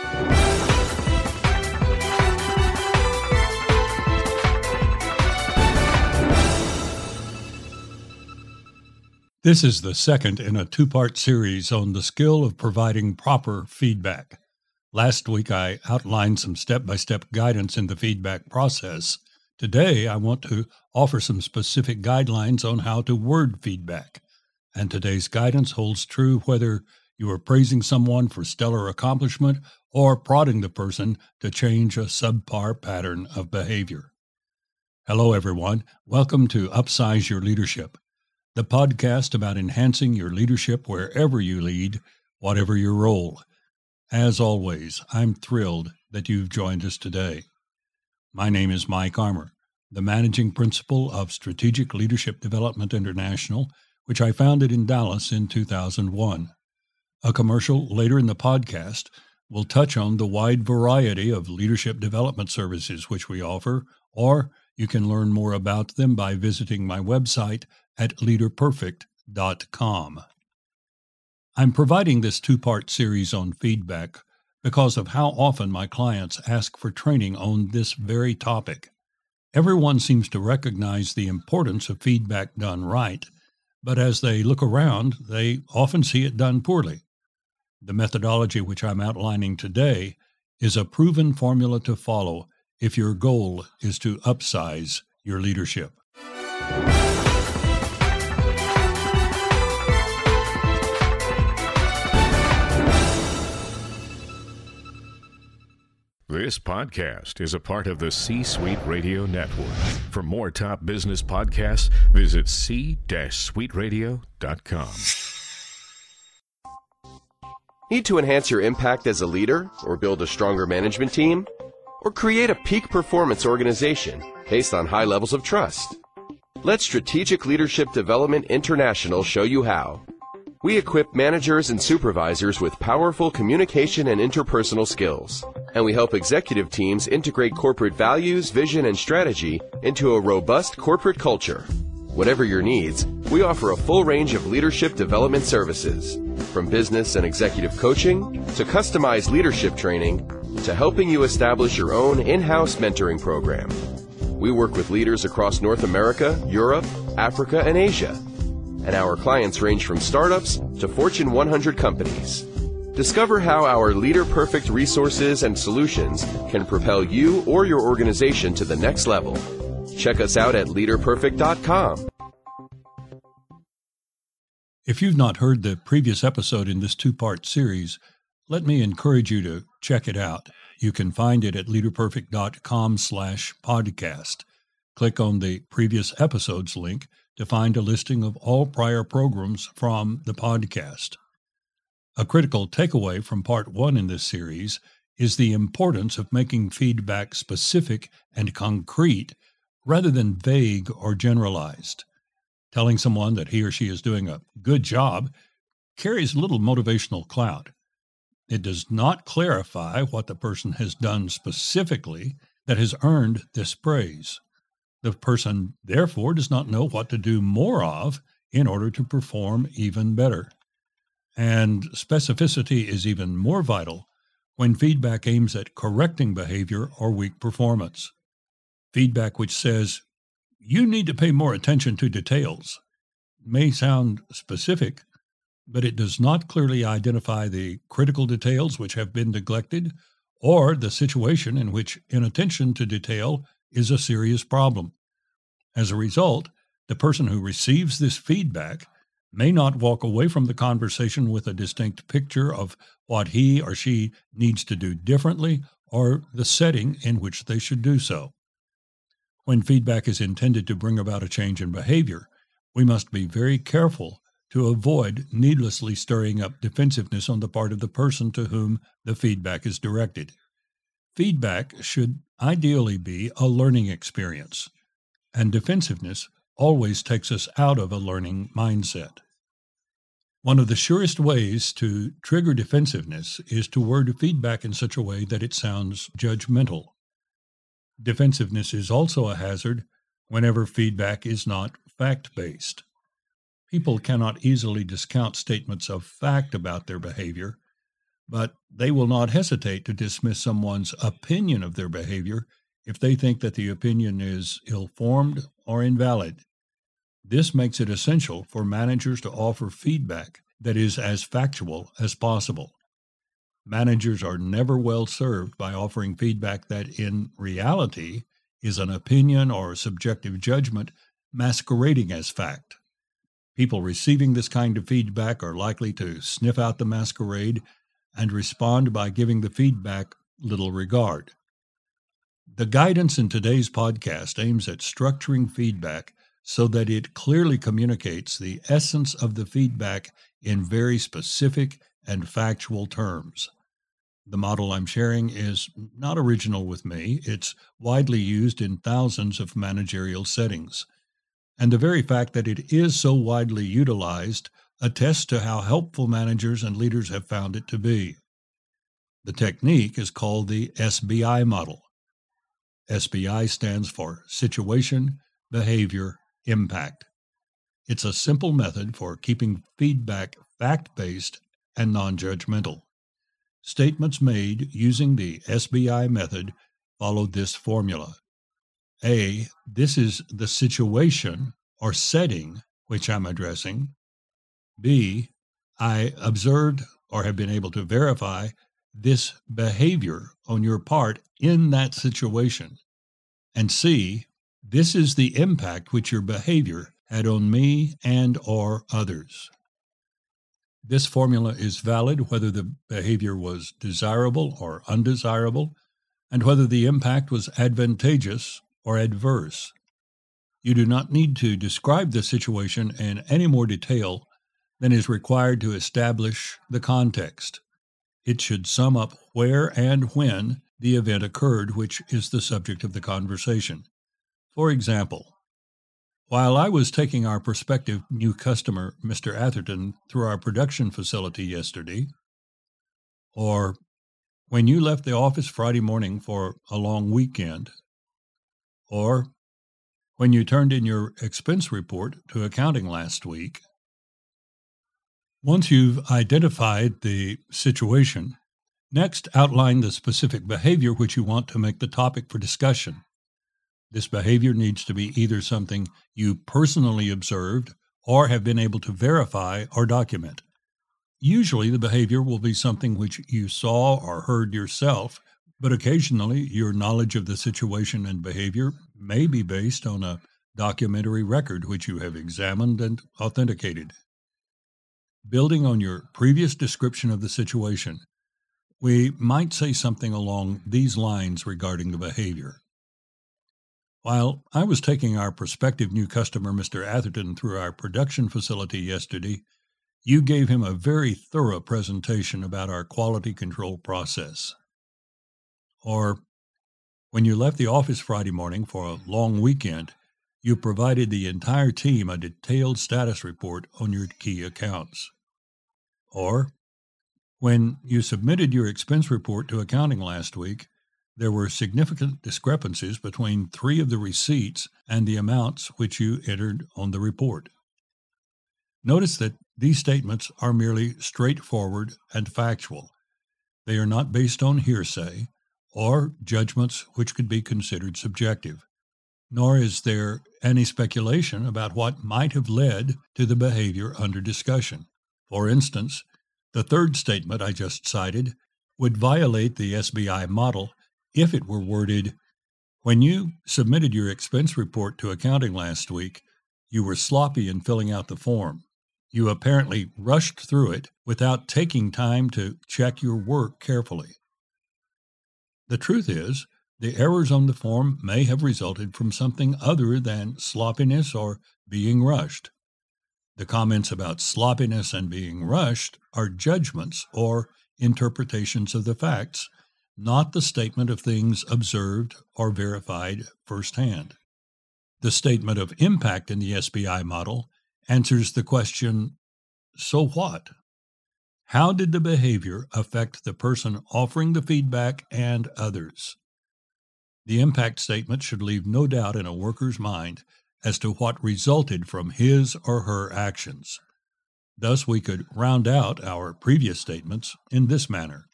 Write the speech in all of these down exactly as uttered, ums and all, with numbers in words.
This is the second in a two-part series on the skill of providing proper feedback. Last week I outlined some step-by-step guidance in the feedback process. Today I want to offer some specific guidelines on how to word feedback. And today's guidance holds true whether you are praising someone for stellar accomplishment or prodding the person to change a subpar pattern of behavior. Hello everyone, welcome to Upsize Your Leadership, the podcast about enhancing your leadership wherever you lead, whatever your role. As always, I'm thrilled that you've joined us today. My name is Mike Armour, the Managing Principal of Strategic Leadership Development International, which I founded in Dallas in two thousand one. A commercial later in the podcast will touch on the wide variety of leadership development services which we offer, or you can learn more about them by visiting my website at leader perfect dot com. I'm providing this two-part series on feedback because of how often my clients ask for training on this very topic. Everyone seems to recognize the importance of feedback done right, but as they look around, they often see it done poorly. The methodology which I'm outlining today is a proven formula to follow if your goal is to upsize your leadership. This podcast is a part of the C-Suite Radio Network. For more top business podcasts, visit c suite radio dot com. Need to enhance your impact as a leader, or build a stronger management team, or create a peak performance organization based on high levels of trust? Let Strategic Leadership Development International show you how. We equip managers and supervisors with powerful communication and interpersonal skills, and we help executive teams integrate corporate values, vision, and strategy into a robust corporate culture. Whatever your needs, we offer a full range of leadership development services, from business and executive coaching to customized leadership training to helping you establish your own in-house mentoring program. We work with leaders across North America, Europe, Africa, and Asia. And our clients range from startups to Fortune one hundred companies. Discover how our Leader Perfect resources and solutions can propel you or your organization to the next level. Check us out at leader perfect dot com. If you've not heard the previous episode in this two-part series, let me encourage you to check it out. You can find it at leader perfect dot com slash podcast. Click on the previous episodes link to find a listing of all prior programs from the podcast. A critical takeaway from part one in this series is the importance of making feedback specific and concrete rather than vague or generalized. Telling someone that he or she is doing a good job carries little motivational clout. It does not clarify what the person has done specifically that has earned this praise. The person, therefore, does not know what to do more of in order to perform even better. And specificity is even more vital when feedback aims at correcting behavior or weak performance. Feedback which says, "You need to pay more attention to details," may sound specific, but it does not clearly identify the critical details which have been neglected or the situation in which inattention to detail is a serious problem. As a result, the person who receives this feedback may not walk away from the conversation with a distinct picture of what he or she needs to do differently or the setting in which they should do so. When feedback is intended to bring about a change in behavior, we must be very careful to avoid needlessly stirring up defensiveness on the part of the person to whom the feedback is directed. Feedback should ideally be a learning experience, and defensiveness always takes us out of a learning mindset. One of the surest ways to trigger defensiveness is to word feedback in such a way that it sounds judgmental. Defensiveness is also a hazard whenever feedback is not fact-based. People cannot easily discount statements of fact about their behavior, but they will not hesitate to dismiss someone's opinion of their behavior if they think that the opinion is ill-formed or invalid. This makes it essential for managers to offer feedback that is as factual as possible. Managers are never well served by offering feedback that in reality is an opinion or subjective judgment masquerading as fact. People receiving this kind of feedback are likely to sniff out the masquerade and respond by giving the feedback little regard. The guidance in today's podcast aims at structuring feedback so that it clearly communicates the essence of the feedback in very specific and factual terms. The model I'm sharing is not original with me. It's widely used in thousands of managerial settings. And the very fact that it is so widely utilized attests to how helpful managers and leaders have found it to be. The technique is called the S B I model. S B I stands for Situation, Behavior, Impact. It's a simple method for keeping feedback fact-based and non-judgmental. Statements made using the S B I method follow this formula. A, this is the situation or setting which I'm addressing. B, I observed or have been able to verify this behavior on your part in that situation. And C, this is the impact which your behavior had on me and or others. This formula is valid whether the behavior was desirable or undesirable, and whether the impact was advantageous or adverse. You do not need to describe the situation in any more detail than is required to establish the context. It should sum up where and when the event occurred, which is the subject of the conversation. For example, while I was taking our prospective new customer, Mister Atherton, through our production facility yesterday, or when you left the office Friday morning for a long weekend, or when you turned in your expense report to accounting last week. Once you've identified the situation, next outline the specific behavior which you want to make the topic for discussion. This behavior needs to be either something you personally observed or have been able to verify or document. Usually the behavior will be something which you saw or heard yourself, but occasionally your knowledge of the situation and behavior may be based on a documentary record which you have examined and authenticated. Building on your previous description of the situation, we might say something along these lines regarding the behavior. While I was taking our prospective new customer, Mister Atherton, through our production facility yesterday, you gave him a very thorough presentation about our quality control process. Or, when you left the office Friday morning for a long weekend, you provided the entire team a detailed status report on your key accounts. Or, when you submitted your expense report to accounting last week, there were significant discrepancies between three of the receipts and the amounts which you entered on the report. Notice that these statements are merely straightforward and factual. They are not based on hearsay or judgments which could be considered subjective, nor is there any speculation about what might have led to the behavior under discussion. For instance, the third statement I just cited would violate the S B I model if it were worded, when you submitted your expense report to accounting last week, you were sloppy in filling out the form. You apparently rushed through it without taking time to check your work carefully. The truth is, the errors on the form may have resulted from something other than sloppiness or being rushed. The comments about sloppiness and being rushed are judgments or interpretations of the facts, not the statement of things observed or verified firsthand. The statement of impact in the S B I model answers the question, so what? How did the behavior affect the person offering the feedback and others? The impact statement should leave no doubt in a worker's mind as to what resulted from his or her actions. Thus, we could round out our previous statements in this manner.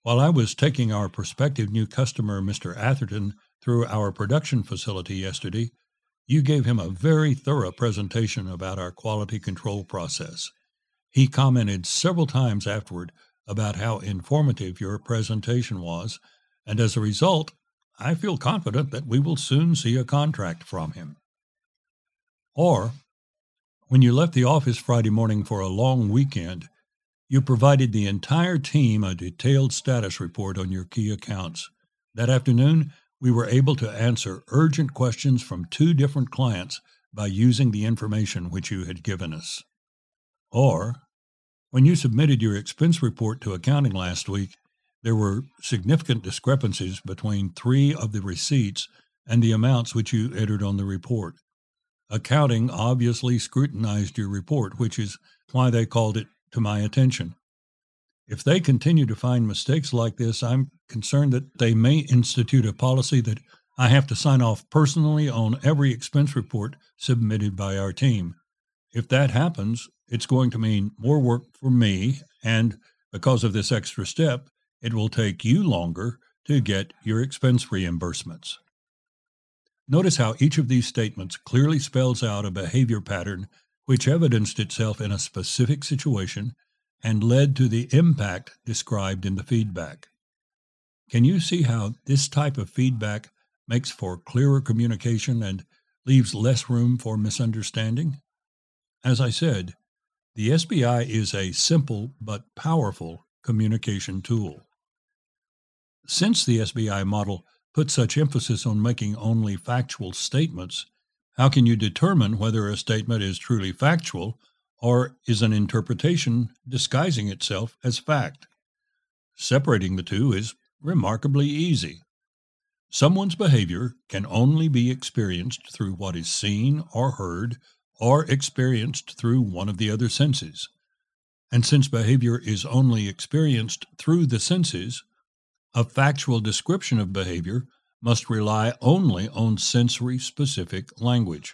While I was taking our prospective new customer, Mister Atherton, through our production facility yesterday, you gave him a very thorough presentation about our quality control process. He commented several times afterward about how informative your presentation was, and as a result, I feel confident that we will soon see a contract from him. Or, when you left the office Friday morning for a long weekend, you provided the entire team a detailed status report on your key accounts. That afternoon, we were able to answer urgent questions from two different clients by using the information which you had given us. Or, when you submitted your expense report to accounting last week, there were significant discrepancies between three of the receipts and the amounts which you entered on the report. Accounting obviously scrutinized your report, which is why they called it to my attention. If they continue to find mistakes like this, I'm concerned that they may institute a policy that I have to sign off personally on every expense report submitted by our team. If that happens, it's going to mean more work for me, and because of this extra step, it will take you longer to get your expense reimbursements. Notice how each of these statements clearly spells out a behavior pattern which evidenced itself in a specific situation and led to the impact described in the feedback. Can you see how this type of feedback makes for clearer communication and leaves less room for misunderstanding? As I said, the S B I is a simple but powerful communication tool. Since the S B I model puts such emphasis on making only factual statements, how can you determine whether a statement is truly factual or is an interpretation disguising itself as fact? Separating the two is remarkably easy. Someone's behavior can only be experienced through what is seen or heard or experienced through one of the other senses. And since behavior is only experienced through the senses, a factual description of behavior must rely only on sensory-specific language.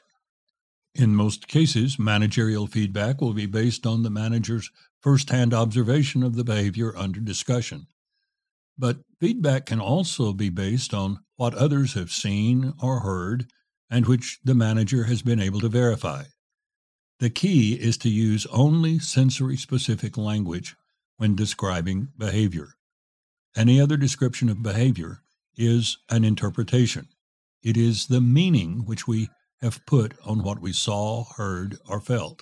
In most cases, managerial feedback will be based on the manager's first-hand observation of the behavior under discussion. But feedback can also be based on what others have seen or heard and which the manager has been able to verify. The key is to use only sensory-specific language when describing behavior. Any other description of behavior is an interpretation. It is the meaning which we have put on what we saw, heard, or felt.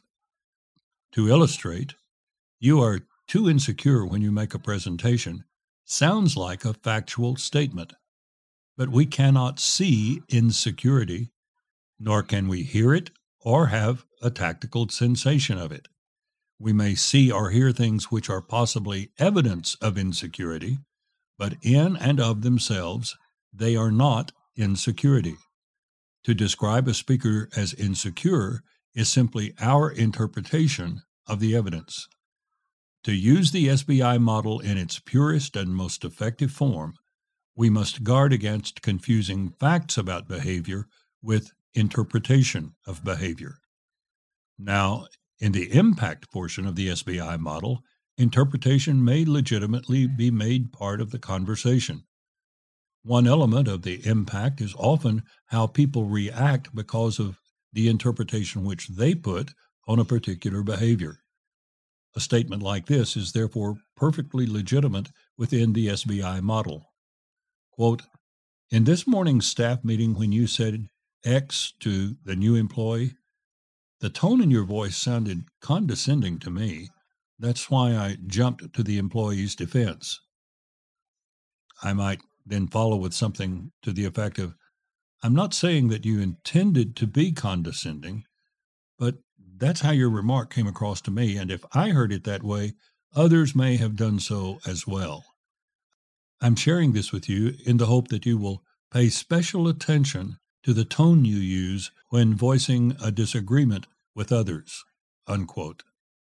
To illustrate, "You are too insecure when you make a presentation" sounds like a factual statement, but we cannot see insecurity, nor can we hear it or have a tactical sensation of it. We may see or hear things which are possibly evidence of insecurity, but in and of themselves, they are not insecurity. To describe a speaker as insecure is simply our interpretation of the evidence. To use the S B I model in its purest and most effective form, we must guard against confusing facts about behavior with interpretation of behavior. Now, in the impact portion of the S B I model, interpretation may legitimately be made part of the conversation. One element of the impact is often how people react because of the interpretation which they put on a particular behavior. A statement like this is therefore perfectly legitimate within the S B I model. Quote, "In this morning's staff meeting when you said X to the new employee, the tone in your voice sounded condescending to me. That's why I jumped to the employee's defense." I might then follow with something to the effect of, "I'm not saying that you intended to be condescending, but that's how your remark came across to me, and if I heard it that way, others may have done so as well." I'm sharing this with you in the hope that you will pay special attention to the tone you use when voicing a disagreement with others. Unquote.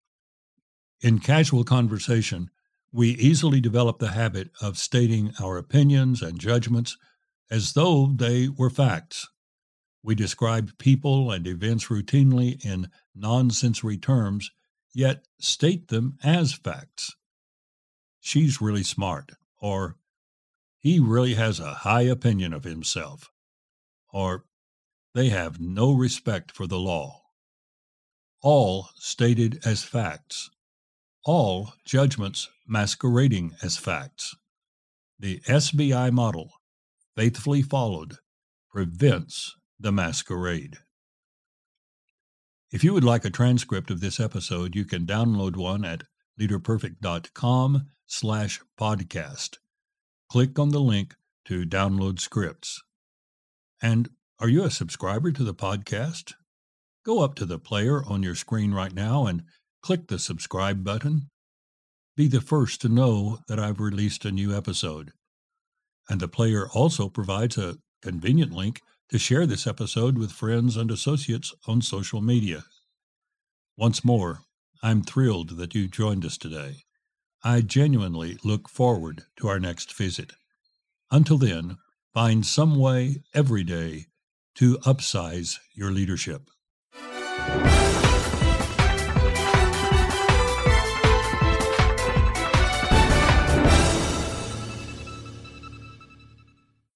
In casual conversation, we easily develop the habit of stating our opinions and judgments as though they were facts. We describe people and events routinely in non-sensory terms, yet state them as facts. "She's really smart," or he really has a high opinion of himself, or they have no respect for the law. All stated as facts. All judgments masquerading as facts. The S B I model, faithfully followed, prevents the masquerade. If you would like a transcript of this episode, you can download one at leaderperfect.com slash podcast. Click on the link to download scripts. And are you a subscriber to the podcast? Go up to the player on your screen right now and click the subscribe button. Be the first to know that I've released a new episode. And the player also provides a convenient link to share this episode with friends and associates on social media. Once more, I'm thrilled that you joined us today. I genuinely look forward to our next visit. Until then, find some way every day to upsize your leadership.